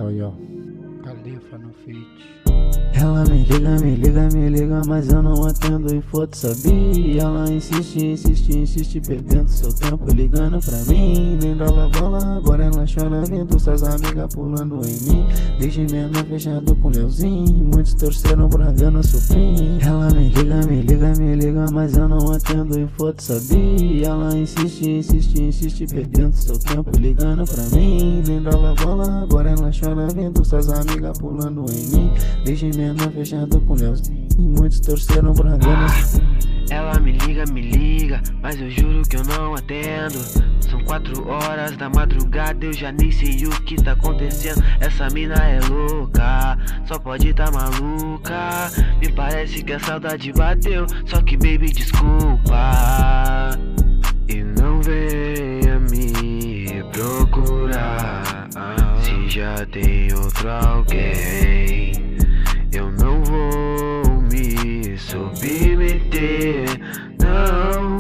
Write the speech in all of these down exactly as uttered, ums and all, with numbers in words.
Yo, yo, Califa no feat. Ela me liga, me liga, me liga, mas eu não atendo e foda, sabia? Ela insiste, insiste, insiste, perdendo seu tempo ligando pra mim. Nem dava bola, agora ela chora vendo suas amigas pulando em mim. Desde menor fechado com Leozinho, muitos torceram pra ver nosso fim. Ela me liga, me liga, me liga, mas eu não atendo e foda, sabia? Ela insiste, insiste, insiste, perdendo seu tempo ligando pra mim. Nem dava bola, agora ela chora vendo suas amigas pulando em mim. Desde menor fechado com Leozinho, muitos torceram pra ver nosso fim. Ela me liga, me liga, mas eu juro que eu não atendo. São quatro horas da madrugada, eu já nem sei o que tá acontecendo. Essa mina é louca, só pode tá maluca. Me parece que a saudade bateu, só que baby desculpa. E não venha me procurar se já tem outro alguém. Eu não vou me submeter, não,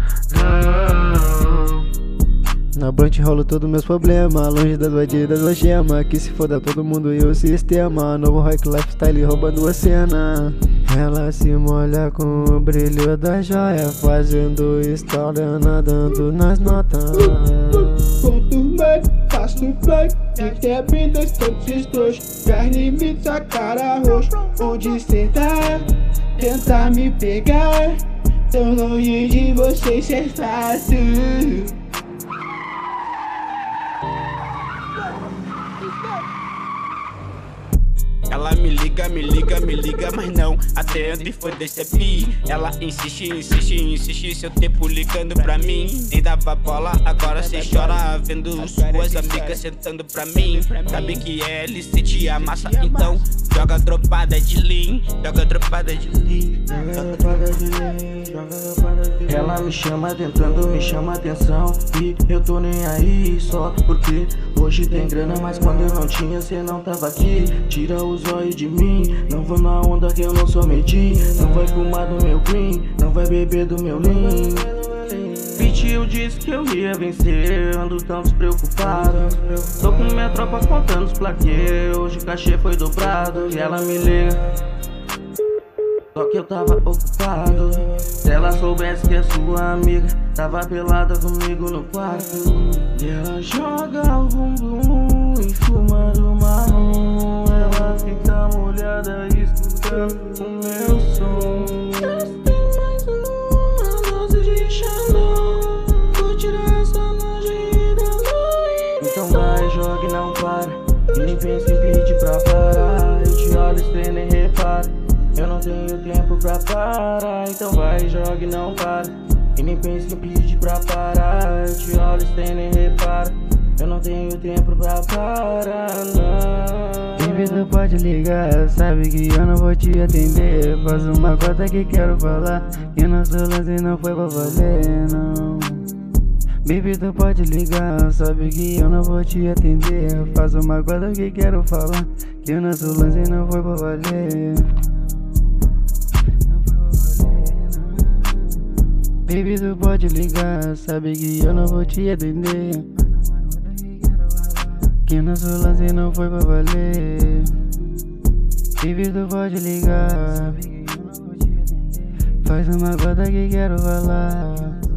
não. Na blunt rolo todos meus problemas, longe das bandidas da gema, que se foda todo mundo e o sistema. Novo rock lifestyle roubando a cena. Ela se molha com o brilho da joia, fazendo história, nadando nas notas. Conturmei, faço um play, de pintas todos os dois. Carne, pizza, cara, roxo. Onde cê tá? Tenta me pegar. Tão longe de você ser fácil. Ela me liga, me liga, me liga, mas não atendo e foda-se a pi. Ela insiste, insiste, insiste, seu tempo ligando pra mim. Nem dava bola, agora cê chora vendo suas amigas sentando pra mim. Sabe que é licite a massa, então joga dropada de lean, joga dropada de lean. Ela me chama tentando, me chama atenção, e eu tô nem aí só porque hoje tem grana, mas quando eu não tinha cê não tava aqui. Tira os olhos de mim, não vou na onda que eu não sou medinho. Não vai fumar do meu green, não vai beber do meu lean. Bitch, eu disse que eu ia vencer, ando tão despreocupado. Tô com minha tropa contando os plaquês, hoje o cachê foi dobrado. E ela me liga, só que eu tava ocupado. Se ela soubesse que é sua amiga tava pelada comigo no quarto. E ela joga o bumbum e fuma do marrom. Ela fica molhada escutando o meu som. Tem mais uma dose de Xandão. Vou tirar essa noite da noite. Então vai, joga e não para, e nem pense em pedir pra parar. Eu te olho, cê nem repara, eu não tenho tempo pra parar. Então vai, joga e não para, e nem pense em pedir pra parar. Eu te olho, cê nem repara, eu não tenho tempo pra parar, não. Baby, tu pode ligar, sabe que eu não vou te atender. Faz uma cota que quero falar, que nosso lance não foi pra valer, não. Baby, tu pode ligar, sabe que eu não vou te atender. Faz uma cota que quero falar, que o nosso lance não foi pra valer. Baby, tu pode ligar, sabe que eu não vou te atender. Que nosso lance não foi pra valer. Baby, tu pode ligar, faz uma cota que quero falar.